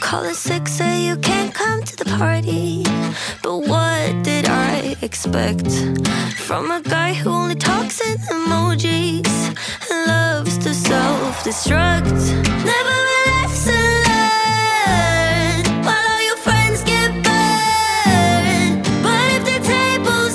calling sick, say you can't come to the party. But what did I expect from a guy who only talks in emojis and loves to self-destruct? Never a lesson learned while all your friends get burned. But if the tables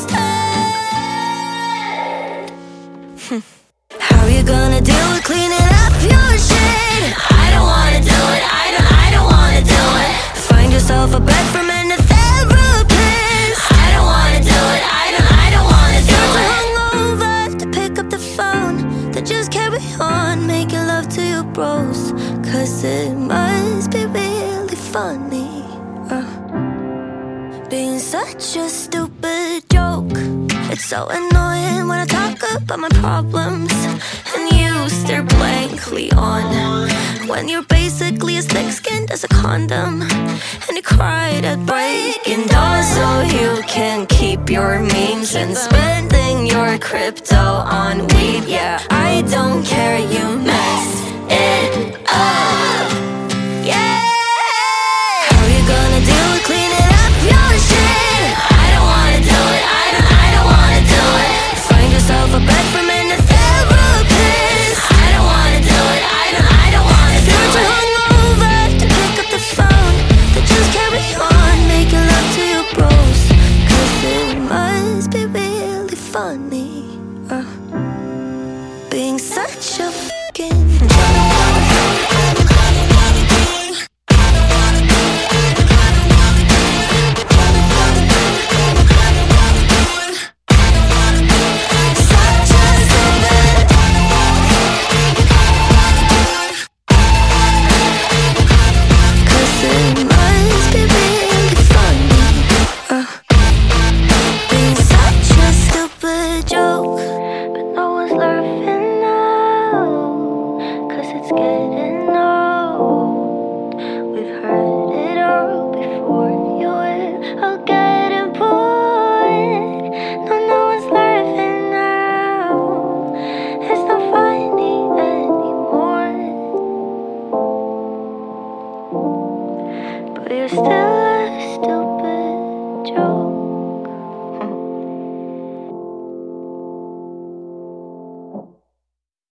turn, how are you gonna deal with cleaning up your shit? I don't wanna do it, I don't wanna do it. Find yourself a bed from a therapist. I don't wanna do it, I don't wanna do it. You're too hungover to pick up the phone, then just carry on making love to your bros. Cause it must be really funny, being such a stupid joke. It's so annoying when I talk about my problems and you stare blankly on, when you're basically as thick-skinned as a condom, and you cried at breaking dawn so you can keep your memes and spending your crypto on weed. Yeah, I don't care, you messed it up. Yeah, how are you gonna deal with cleaning up your shit? I don't wanna do it, I don't wanna do it. Find yourself a bed from a therapist. I don't wanna do it, I don't wanna do it. You're too hungover to pick up the phone, but just carry on making love to your bros. Cause it must be really funny, being such a fucking you're still